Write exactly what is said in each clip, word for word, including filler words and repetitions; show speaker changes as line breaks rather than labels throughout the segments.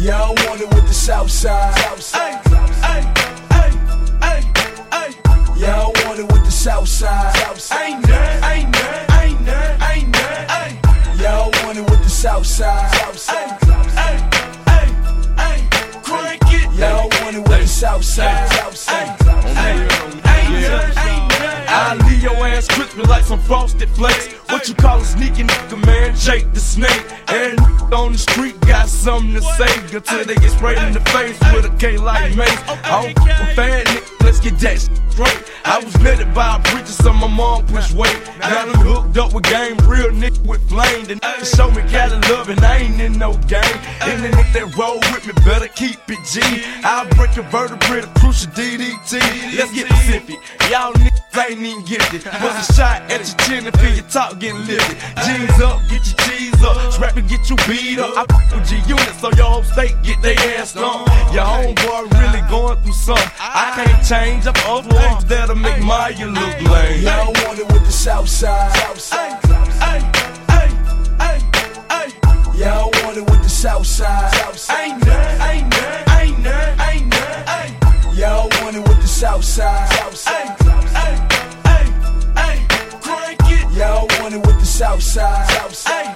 Y'all want it with the south side.
Ay, ay, ay, ay, ay.
Y'all want it with the south side.
Ain't none, ain't none, ain't none, ain't none. Ay,
Y'all want it with the south side.
ay, ay, ay, ay. Crank it.
Y'all want it with the south side.
Ay, ay, ain't none, ain't none.
I leave your ass crispy like some frosted flakes. What you call a sneaky nigga, man? Jake the Snake. And on the street got something to say until they get sprayed in the face with a K like Mace. I don't f*** a fan, nigga, let's get that shit straight. I was vetted by a preacher, so my mom pushed weight. Now I'm hooked up with game, real nigga with flame. The nigga show me Cali love and I ain't in no game. And the nigga that roll with me better keep it G. I'll break a vertebrae, the crucial D D T. Let's get Pacific. Y'all niggas ain't even gifted. Bust a shot at your chin and feel your top getting lifted. Jeans up, get your cheese up. Scrap and get you beat up. I f with G-Unit so your whole state get their ass on. Your homeboy really going through something. I can't change up other ones that'll make Maya look lame.
Y'all want it with the south side.
Ay, ay, ay, ay, ay.
Y'all want it with the south side.
Ain't none, ain't none, ain't none, ain't none. Ay,
Y'all want it with the south side.
ay, ay, ay, ay. Crank it.
Y'all want it with the south side.
Ay,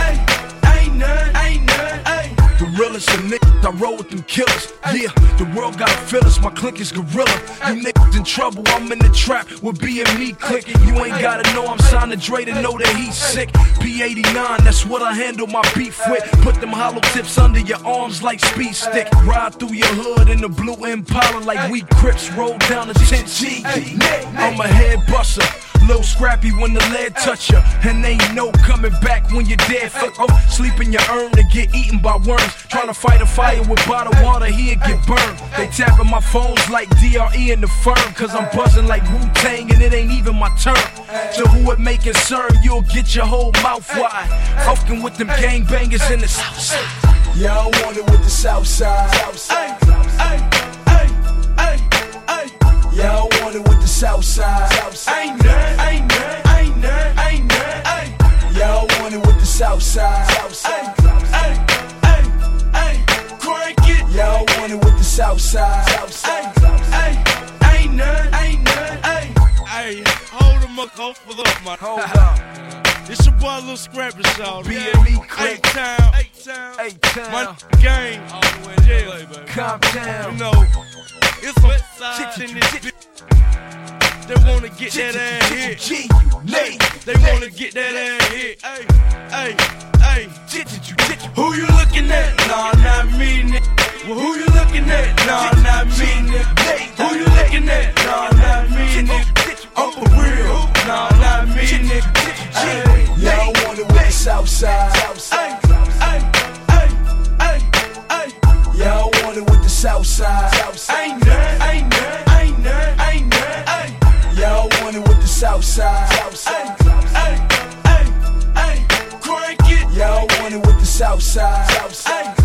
ay, ain't none, ain't none, ay.
The realest of niggas, I roll with them killers. Yeah, the world gotta feel us, my clique is gorilla. You niggas in trouble, I'm in the trap with B and me click. You ain't gotta know I'm signed to Dre to know that he's sick. P eighty-nine, that's what I handle my beef with. Put them hollow tips under your arms like speed stick. Ride through your hood in the blue Impala like we Crips. Roll down the ten G. I'm a head buster. Little scrappy when the lead touch ya, and ain't no coming back when you're dead. Fuck, oh, sleep in your urn to get eaten by worms. Tryna fight a fire with bottled water, he'll get burned. They tapping my phones like D R E in the firm, cause I'm buzzing like Wu-Tang and it ain't even my turn. So who it may concern, you'll get your whole mouth wide. Fucking with them gangbangers in the south side. Y'all want it with the south side.
Ay, ay, ay, ay, ay.
Y'all want it with the south side.
Ain't none, ain't none, ain't none, ain't none. Ay,
Y'all want it with the south side.
ay, ay, ay, ay. Crank it.
Y'all want it with the south side.
Ay, ay, ain't none, ain't none, ay.
Hey, hold them up, hold up, man.
Hold up.
It's your boy Lil Scrappy, y'all.
B and E click.
A-Town, A-Town,
A-Town.
my gang, all the way in jail, baby.
Comptown.
You know, it's a west side in this bitch. They wanna get that ass hit.
G,
Hey, they wanna get that ass hit. Hey, hey, hey. Who you looking at? Nah, not me, nigga. Well, who you looking at? Nah, not me, nigga. Who you looking at? Nah, not me, nigga. I'm for real. Nah, not me, nigga. Hey,
Y'all want it with the south side.
Ay, ay, ay, ay, ay.
Y'all want it with the south side.
Ain't none, ain't none, ain't none, ain't none. Ay,
Y'all want it with the south side.
ay, ay, ay, ay. Crank it.
Y'all want it with the south side.
Ay,